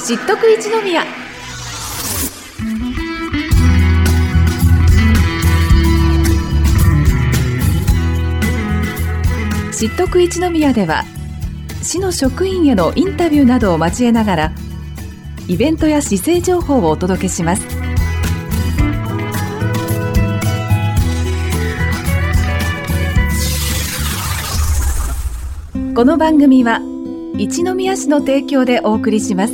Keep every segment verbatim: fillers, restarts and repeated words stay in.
知っとく一宮。知っとく一宮では市の職員へのインタビューなどを交えながらイベントや市政情報をお届けします。この番組は一宮市の提供でお送りします。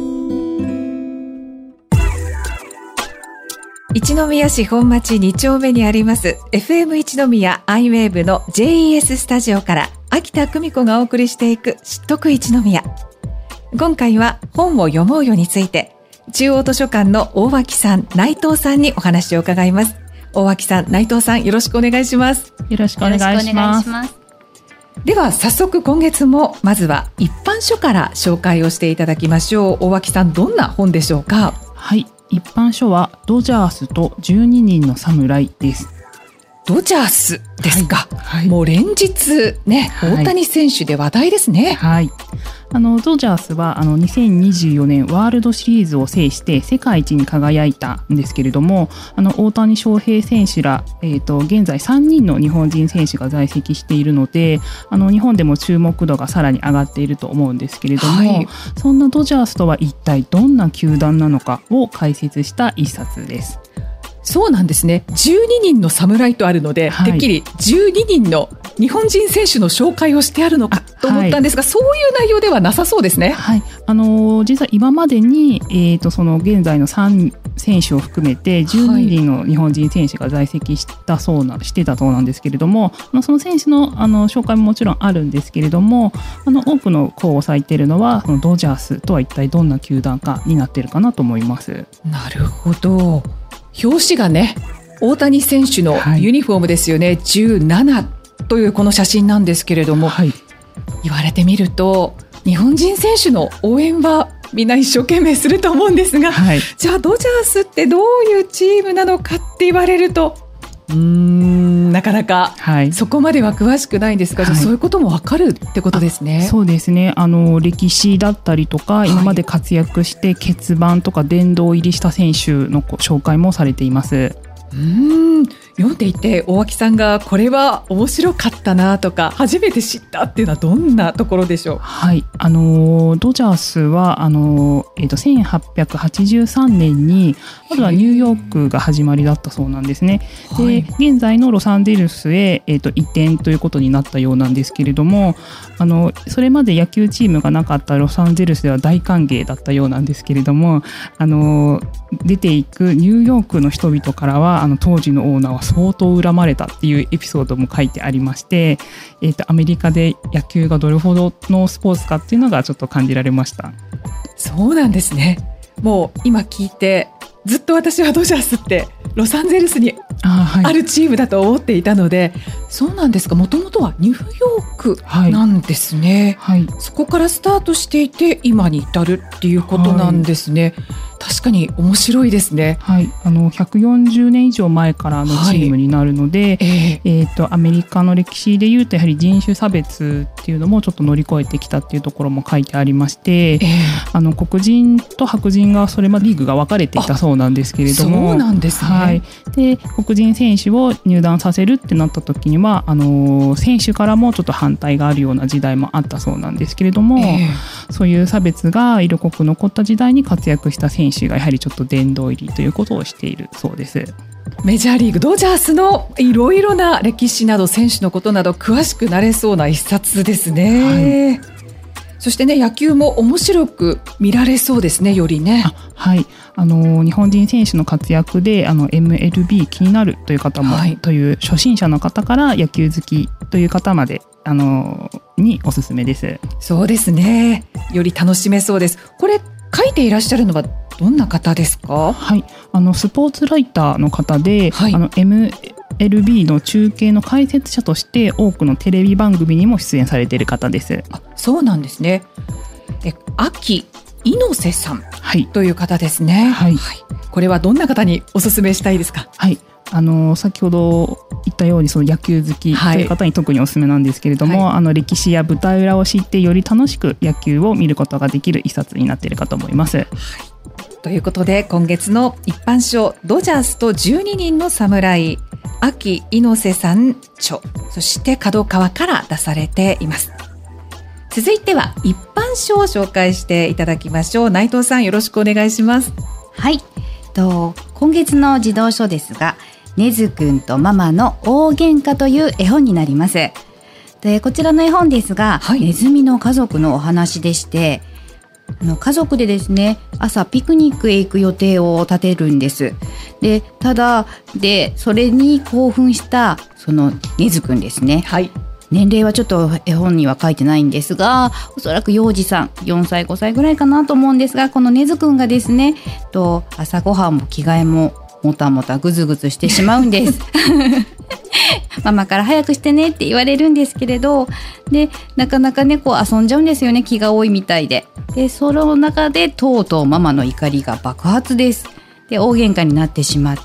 一宮市本町に丁目にあります エフエム 一宮アイウェーブの ジェイイーエス スタジオから秋田久美子がお送りしていく知っとく一宮。今回は本を読もうよについて中央図書館の大脇さん、内藤さんにお話を伺います。大脇さん、内藤さん、よろしくお願いします。 よろしくお願いします。 では早速今月もまずは一般書から紹介をしていただきましょう。大脇さん、どんな本でしょうか？ はい、一般書はドジャースとじゅうににんの侍です。 ドジャースですか、 はいはい、 もう連日ね、大谷選手で話題ですね。 はい、あのドジャースはあのにせんにじゅうよねんワールドシリーズを制して世界一に輝いたんですけれども、あの大谷翔平選手ら、えーと、現在さんにんの日本人選手が在籍しているので、あの日本でも注目度がさらに上がっていると思うんですけれども、はい、そんなドジャースとは一体どんな球団なのかを解説した一冊です。 そうなんですね。じゅうににんの侍とあるので、はい、てっきりじゅうににんの日本人選手の紹介をしてあるのかと思ったんですが、はい、そういう内容ではなさそうですね。 はい、あのー、実は今までに、えーと、その現在のさん選手を含めてじゅうににんの日本人選手が在籍したそうな、してたそうなんですけれども、その選手の、あの紹介ももちろんあるんですけれども、あの多くの功を割いているのはそのドジャースとは一体どんな球団かになっているかなと思います。 なるほど。表紙がね、大谷選手のユニフォームですよね、はい、じゅうななというこの写真なんですけれども、はい、言われてみると日本人選手の応援はみんな一生懸命すると思うんですが、はい、じゃあドジャースってどういうチームなのかって言われるとうーんなかなかそこまでは詳しくないんですが、はい、そういうことも分かるってことですね。 そうですね、あの歴史だったりとか、はい、今まで活躍して欠番とか殿堂入りした選手の紹介もされています。 うーん読んでいて大脇さんがこれは面白かったなとか初めて知ったっていうのはどんなところでしょう？ はい、あのドジャースはあの、えー、とせんはっぴゃくはちじゅうさんねんにまずはニューヨークが始まりだったそうなんですね。はい、で現在のロサンゼルスへ、えー、と移転ということになったようなんですけれども、あのそれまで野球チームがなかったロサンゼルスでは大歓迎だったようなんですけれども、あの出ていくニューヨークの人々からはあの当時のオーナーは相当恨まれたっていうエピソードも書いてありまして、えーと、アメリカで野球がどれほどのスポーツかっていうのがちょっと感じられました。 そうなんですね。もう今聞いてずっと私はドジャースってロサンゼルスにあるチームだと思っていたので、はい、そうなんですか。もともとはニューヨークなんですね。はいはい、そこからスタートしていて今に至るっていうことなんですね。はい、確かに面白いですね。 はい、あのひゃくよんじゅうねん以上前からのチームになるので、はい、えーえー、とアメリカの歴史でいうとやはり人種差別っていうのもちょっと乗り越えてきたっていうところも書いてありまして、えー、あの黒人と白人がそれまでリーグが分かれていたそうなんですけれども、 そうなんですね。 はい、で黒人選手を入団させるってなった時にはあの選手からもちょっと反対があるような時代もあったそうなんですけれども、えー、そういう差別が色濃く残った時代に活躍した選手がやはりちょっと殿堂入りということをしているそうです。 メジャーリーグドジャースのいろいろな歴史など選手のことなど詳しくなれそうな一冊ですね。はい、そしてね、野球も面白く見られそうですね、よりね。 あ、はい、あの日本人選手の活躍であの エムエルビー 気になるという方も、はい、という初心者の方から野球好きという方まであのにおすすめです。 そうですね、より楽しめそうです。これ書いていらっしゃるのはどんな方ですか？ はい、あのスポーツライターの方で、はい、あの エムエルビー の中継の解説者として多くのテレビ番組にも出演されている方です。 あ、そうなんですね。え、秋猪瀬さん、はい、という方ですね。はいはい、これはどんな方におすすめしたいですか？ はい、あの先ほど言ったようにその野球好きという方に特におすすめなんですけれども、はい、あの歴史や舞台裏を知ってより楽しく野球を見ることができる一冊になっているかと思います。はい、 ということで今月の一般賞ドジャースとじゅうににんの侍、秋猪瀬さん著、そして角川から出されています。続いては一般賞を紹介していただきましょう。内藤さん、よろしくお願いします。 はい、と今月の児童書ですが、ねずくんとママの大喧嘩という絵本になります。でこちらの絵本ですが、はい、ネズミの家族のお話でして、あの家族でですね、朝ピクニックへ行く予定を立てるんです。でただでそれに興奮したそのねずくんですね、はい、年齢はちょっと絵本には書いてないんですが、おそらく幼児さんよんさいごさいぐらいかなと思うんですが、このねずくんがですねと朝ごはんも着替えももたもたぐずぐずしてしまうんですママから早くしてねって言われるんですけれど、でなかなかねこう遊んじゃうんですよね、気が多いみたいで。でその中でとうとうママの怒りが爆発です。で大喧嘩になってしまって、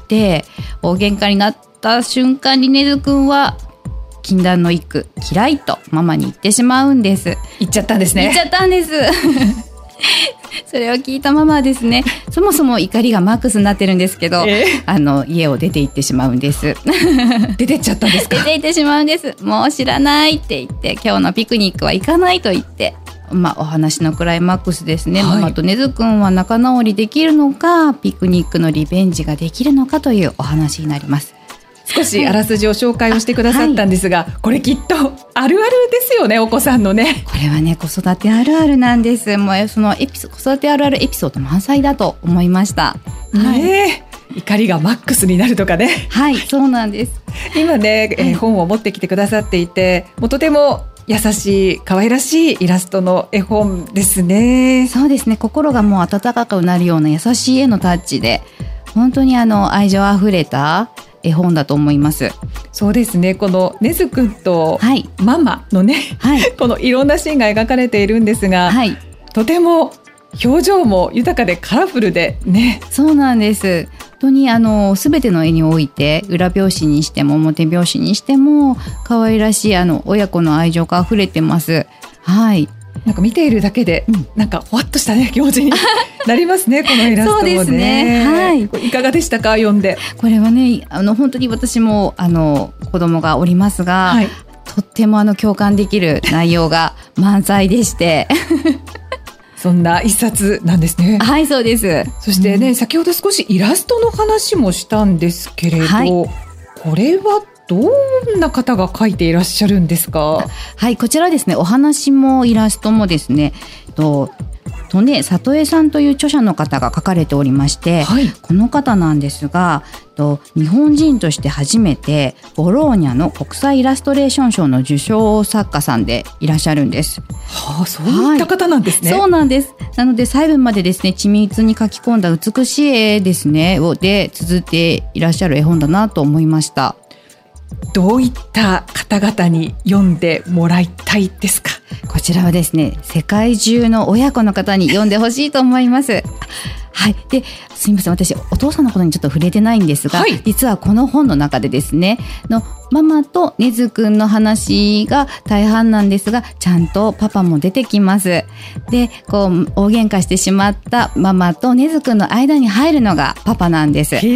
大喧嘩になった瞬間にねずくんは禁断の一句嫌いとママに言ってしまうんです。 言っちゃったんですね。 言っちゃったんですそれを聞いたママはですね、そもそも怒りがマックスになってるんですけど、えー、あの家を出て行ってしまうんです出てっちゃったんですか。 出て行ってしまうんです。もう知らないって言って、今日のピクニックは行かないと言って、まあ、お話のクライマックスですね、はい、ママとねずくんは仲直りできるのか、ピクニックのリベンジができるのかというお話になります。 少しあらすじを紹介をしてくださったんですが、はい、これきっとあるあるですよね、お子さんのね。 これはね子育てあるあるなんです。もうそのエピソ子育てあるあるエピソード満載だと思いました。 ねえ、怒りがマックスになるとかね。 はい、そうなんです。 今ね、えー、本を持ってきてくださっていて、もうとても優しい可愛らしいイラストの絵本ですね。 そうですね、心がもう温かくなるような優しい絵のタッチで、本当にあの愛情あふれた絵本だと思います。 そうですね、このねずくんとママのね、はい、このいろんなシーンが描かれているんですが、はい、とても表情も豊かでカラフルでね。 そうなんです。本当にあの全ての絵において、裏表紙にしても表表紙にしても可愛らしいあの親子の愛情があふれてます。はい、 なんか見ているだけで、うん、なんかほわっとしたね気持ちになりますねこのイラストもね。 そうですね、はい、 いかがでしたか、読んで。 これはね、あの本当に私もあの子供がおりますが、はい、とってもあの共感できる内容が満載でしてそんな一冊なんですね。 はい、そうです。 そしてね、うん、先ほど少しイラストの話もしたんですけれど、はい、これはどんな方が描いていらっしゃるんですか。 はい、こちらですね、お話もイラストもですね、ととね、里江さんという著者の方が書かれておりまして、はい、この方なんですが、と日本人として初めてボローニャの国際イラストレーション賞の受賞作家さんでいらっしゃるんです。 はあ、そういった方なんですね。 はい、そうなんです。なので細部までですね、緻密に描き込んだ美しい絵ですねをで綴っていらっしゃる絵本だなと思いました。 どういった方々に読んでもらいたいですか。 こちらはですね、世界中の親子の方に読んでほしいと思いますはい、ですみません、私お父さんのことにちょっと触れてないんですが、はい、実はこの本の中でですねのママとねずくんの話が大半なんですが、ちゃんとパパも出てきます。でこう大喧嘩してしまったママとねずくんの間に入るのがパパなんです。はい、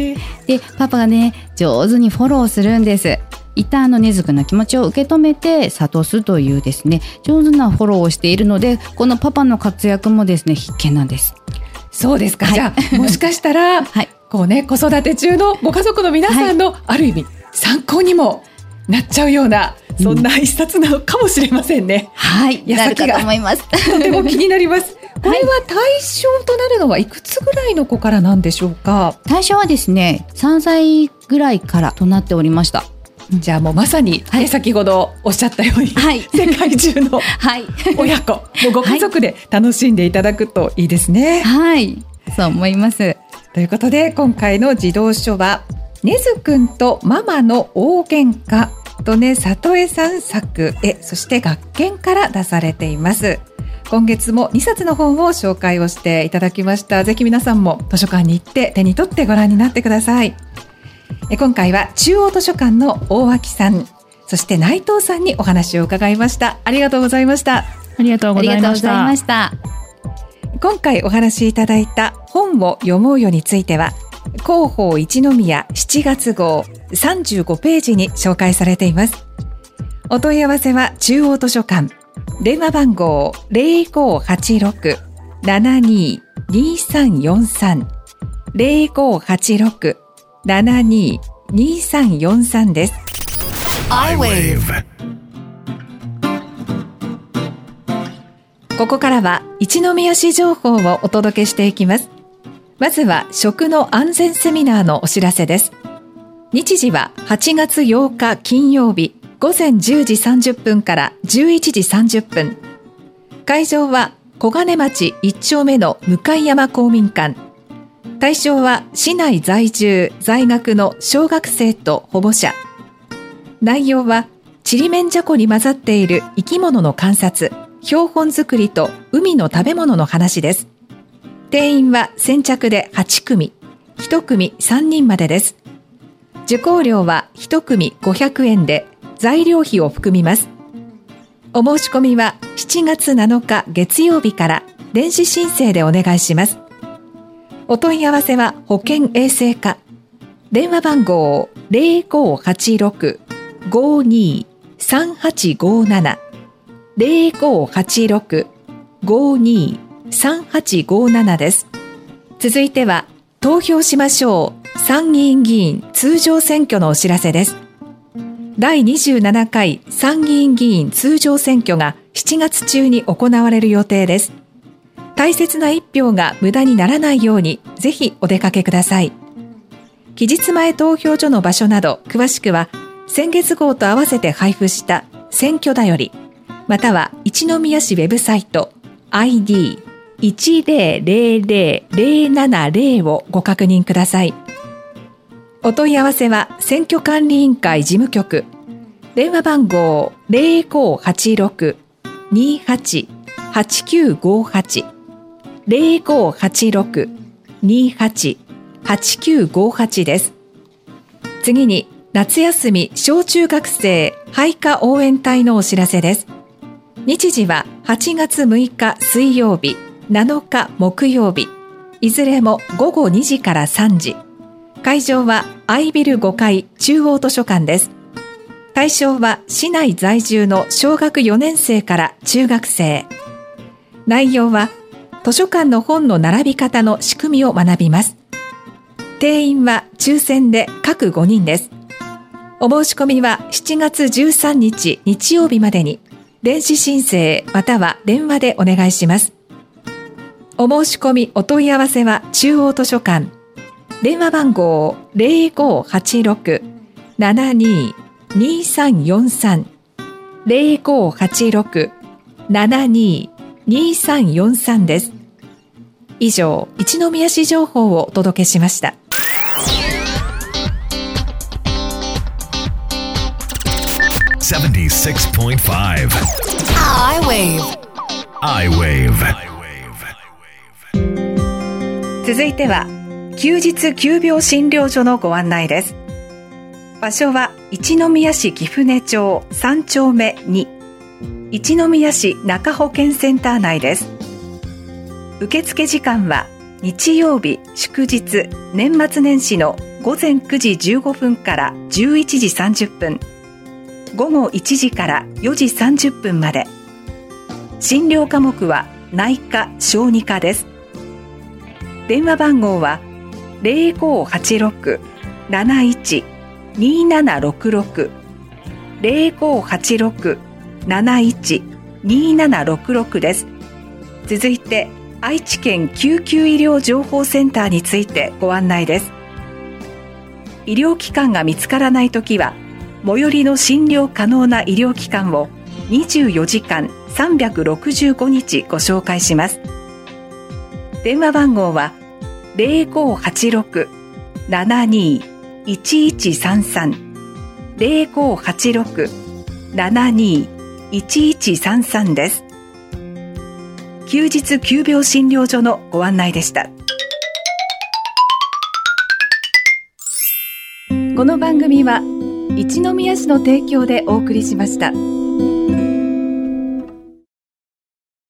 でパパがね上手にフォローするんです。一旦あのねずくんの気持ちを受け止めて諭すというですね、上手なフォローをしているので、このパパの活躍もですね必見なんです。 そうですか、はい、じゃあもしかしたら、はい、こうね、子育て中のご家族の皆さんの、はい、ある意味参考にもなっちゃうような、そんな一冊なのかもしれませんね。 はい、なるかと思います。 とても気になります。これは対象となるのはいくつぐらいの子からなんでしょうか。 対象はですねさんさいぐらいからとなっておりました。 じゃあもうまさに、はい、先ほどおっしゃったように、はい、世界中の親子、はい、もうご家族で楽しんでいただくといいですね。 はい、そう思います。 ということで今回の児童書はねずくんとママの大喧嘩とね里江さん作絵、そして学研から出されています。今月もにさつの本を紹介をしていただきました。ぜひ皆さんも図書館に行って手に取ってご覧になってください。 今回は中央図書館の大脇さん、そして内藤さんにお話を伺いました。ありがとうございました。 ありがとうございました。 ました今回お話しいただいた本を読もうよについては、広報一宮しちがつ号さんじゅうごページに紹介されています。お問い合わせは中央図書館、電話番号 ゼロごはちろく ななにー にさんよんさん ゼロごはちろく ななにー にさんよんさん です。アイウェーブ。ここからは一宮市情報をお届けしていきます。まずは食の安全セミナーのお知らせです。日時ははちがつようか金曜日ごぜんじゅうじさんじゅっぷんからじゅういちじさんじゅっぷん。会場は小金町いっ丁目の向山公民館。対象は市内在住在学の小学生と保護者。内容はちりめんじゃこに混ざっている生き物の観察、標本作りと海の食べ物の話です。定員は先着ではちくみ、いち組さんにんまでです。受講料はいち組ごひゃくえんで材料費を含みます。お申し込みはしちがつなのか月曜日から電子申請でお願いします。お問い合わせは保健衛生課、電話番号 ゼロごはちろく ごにー さんはちごなな ゼロごはちろく ごにー さんはちごなな です。続いては投票しましょう参議院議員通常選挙のお知らせです。だいにじゅうななかい参議院議員通常選挙がしちがつ中に行われる予定です。大切な一票が無駄にならないようにぜひお出かけください。期日前投票所の場所など詳しくは先月号と合わせて配布した選挙だより、または一宮市ウェブサイト アイディーいちゼロゼロゼロゼロななゼロ をご確認ください。お問い合わせは選挙管理委員会事務局、電話番号 ゼロごはちろく にはち はちきゅうごはち ゼロごはちろく にはち はちきゅうごはち です。次に夏休み小中学生配下応援隊のお知らせです。日時ははちがつむいか水曜日、なのか木曜日、いずれもごごにじからさんじ。会場はアイビルごかい中央図書館です。対象は市内在住の小学よねん生から中学生。内容は図書館の本の並び方の仕組みを学びます。定員は抽選で各ごにんです。お申し込みはしちがつじゅうさんにち日曜日までに電子申請または電話でお願いします。お申し込みお問い合わせは中央図書館、電話番号 ゼロごはちろく ななにー にさんよんさん ゼロごはちろく ななにー にさんよんさん です。以上、一宮市情報をお届けしました。 ななじゅうろくてんご I-Wave I-Wave 続いては休日急病診療所のご案内です。場所は一宮市貴船町さんちょうめに、一宮市中保健センター内です。受付時間は日曜日祝日年末年始のごぜんくじじゅうごふんからじゅういちじさんじゅっぷん、ごごいちじからよじさんじゅっぷんまで。診療科目は内科小児科です。電話番号はゼロごはちろく なないち にななろくろく ゼロごはちろく なないち にななろくろく です。続いて愛知県救急医療情報センターについてご案内です。医療機関が見つからないときは最寄りの診療可能な医療機関をにじゅうよじかんさんびゃくろくじゅうごにちご紹介します。電話番号はゼロごはちろく ななにー いちいちさんさん ゼロごはちろく ななにー いちいちさんさん です。休日急病診療所のご案内でした。 この番組は一宮市の提供でお送りしました。